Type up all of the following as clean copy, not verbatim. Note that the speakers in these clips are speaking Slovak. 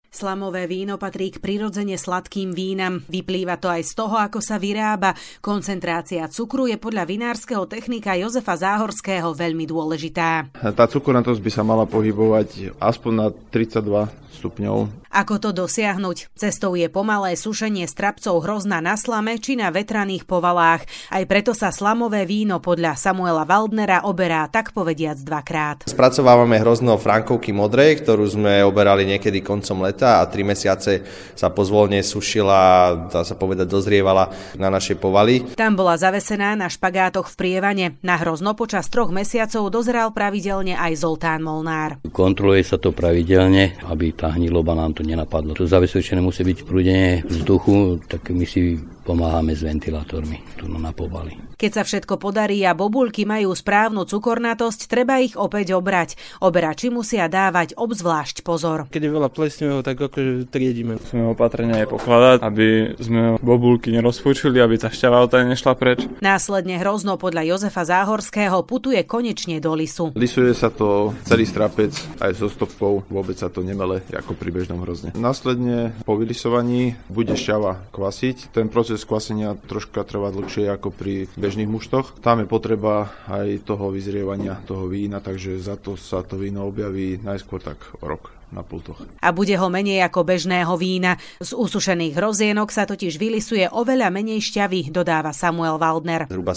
Slamové víno patrí k prirodzene sladkým vínam. Vyplýva to aj z toho, ako sa vyrába. Koncentrácia cukru je podľa vinárskeho technika Jozefa Záhorského veľmi dôležitá. Tá cukernatosť by sa mala pohybovať aspoň na 32 stupňov. Ako to dosiahnuť? Cestou je pomalé sušenie strapcov hrozna na slame či na vetraných povalách. Aj preto sa slamové víno podľa Samuela Waldnera oberá tak povediac dvakrát. Spracovávame hrozno Frankovky modrej, ktorú sme oberali niekedy koncom leta a 3 mesiace sa pozvolne sušila, dá sa povedať, dozrievala na našej povali. Tam bola zavesená na špagátoch v prievane. Na hrozno počas 3 mesiacov dozeral pravidelne aj Zoltán Molnár. Kontroluje sa to pravidelne, aby tá hniloba nám to nenapadlo. To zabezpečené musí byť prúdenie vzduchu, tak my si pomáhame s ventilátormi tu na povali. Keď sa všetko podarí a bobuľky majú správnu cukornatosť, treba ich opäť obrať. Oberači musia dávať obzvlášť pozor. Keď je veľa plesňového, tak akože triedime. Musíme opatrenia aj pokladať, aby sme bobuľky nerozpúčili, aby tá šťava odtiaľ nešla preč. Následne hrozno podľa Jozefa Záhorského putuje konečne do lisu. Lisuje sa to celý strapec aj so stopkou, vôbec sa to nemele ako pri bežnom hrozne. Následne po vylisovaní bude šťava kvasiť. Ten proces kvasenia troška trvá dlhšie ako pri bežných muštoch. Tam je potreba aj toho vyzrievania toho vína, takže za to sa to víno objaví najskôr tak rok na pultoch. A bude ho menej ako bežného vína. Z usušených hrozienok sa totiž vylisuje oveľa menej šťavy, dodáva Samuel Waldner. Zhruba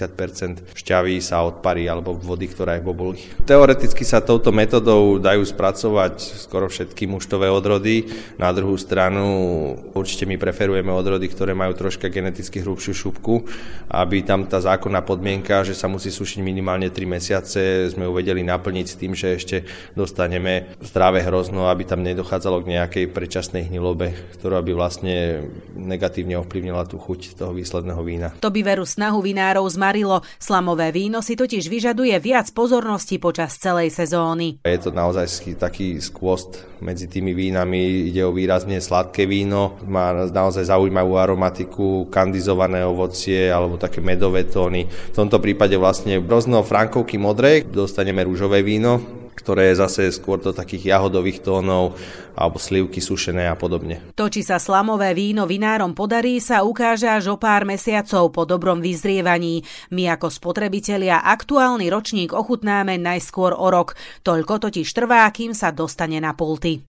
70% šťavy sa odparí alebo vody, ktorá je v bobuli. Teoreticky sa touto metodou dajú spracovať skoro všetky muštové odrody. Na druhú stranu určite my preferujeme odrody, ktoré majú troška geneticky hrubšiu šupku, aby tam tá zákonná podmienka, že sa musí sušiť minimálne 3 mesiace, sme ju vedeli naplniť s tým, že ešte dostaneme zdravé hrozno, aby tam nedochádzalo k nejakej predčasnej hnilobe, ktorá by vlastne negatívne ovplyvnila tú chuť toho výsledného vína. To by veru snahu vinárov zmarilo. Slamové víno si totiž vyžaduje viac pozornosti počas celej sezóny. Je to naozaj taký skvost medzi tými vínami, ide o výrazne sladké víno, má naozaj zaujímavú aromatiku, kandizované ovocie alebo také medové tóny. V tomto prípade vlastne hrozno Frankovky modrej dostaneme ružové víno, ktoré je zase skôr do takých jahodových tónov alebo slivky sušené a podobne. To, či sa slamové víno vinárom podarí, sa ukáže až o pár mesiacov po dobrom vyzrievaní. My ako spotrebitelia aktuálny ročník ochutnáme najskôr o rok. Toľko totiž trvá, kým sa dostane na pulty.